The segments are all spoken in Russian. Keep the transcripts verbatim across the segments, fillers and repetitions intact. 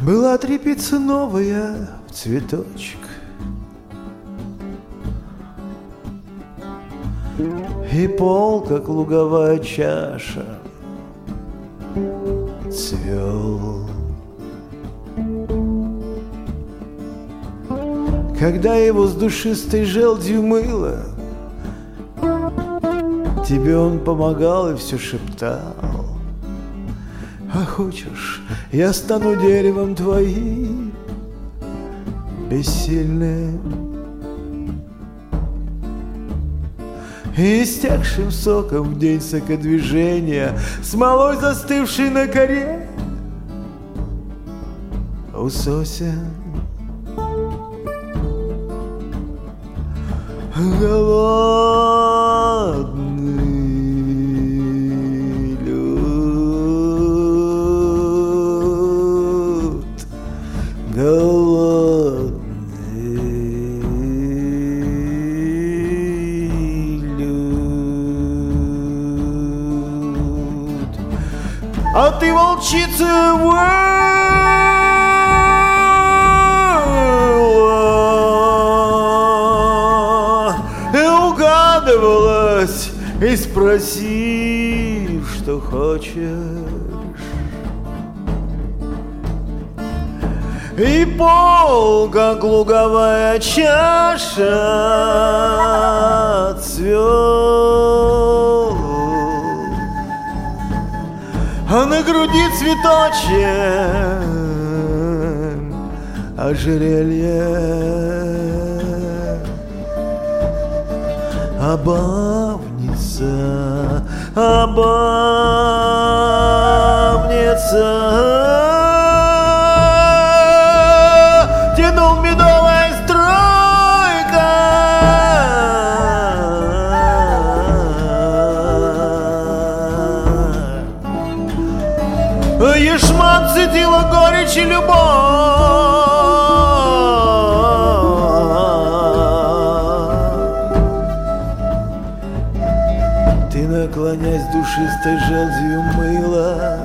Была трепица новая в цветочек, и пол, как луговая чаша, цвел. Когда его с душистой желдью мыло, тебе он помогал и все шептал: а хочешь, я стану деревом твоим бессильным, и истекшим соком в день сокодвижения, смолой застывшей на коре у сосен. Голодный люд, голодный люд, а ты, волчица, и спроси, что хочешь, и пол, как луговая чаша, цвел, а на груди цветочек ожерелье. Обавница, обавница, тянул медовая струйка, Ешман цедила горечь и любовь. Ты, наклонясь душистой желдью мыла,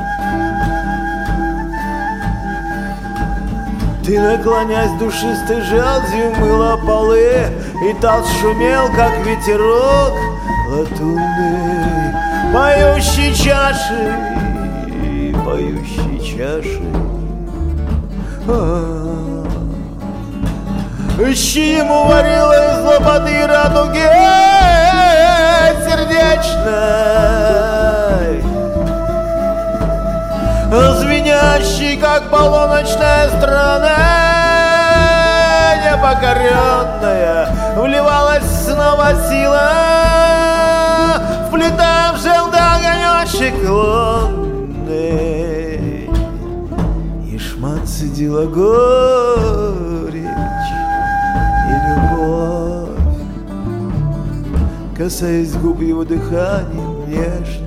ты, наклонясь душистой желдью мыла полы, и таз шумел, как ветерок латунный, поющий чаши, поющий чаши. Ищи ему варила из лободы радуги сердечной, звенящий, как полуночная страна, непокоренная, вливалась снова сила, вплетая в желтый огонечек лунный. Ешман цедила горечь и любовь, касаясь губ его дыханием нежным.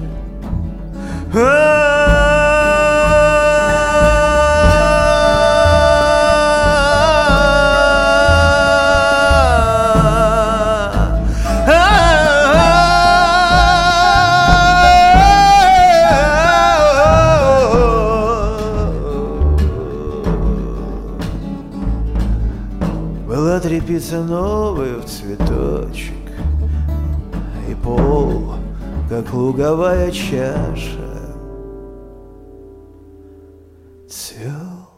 Была трепица новая в цветочек, и пол, как луговая чаша, цвел.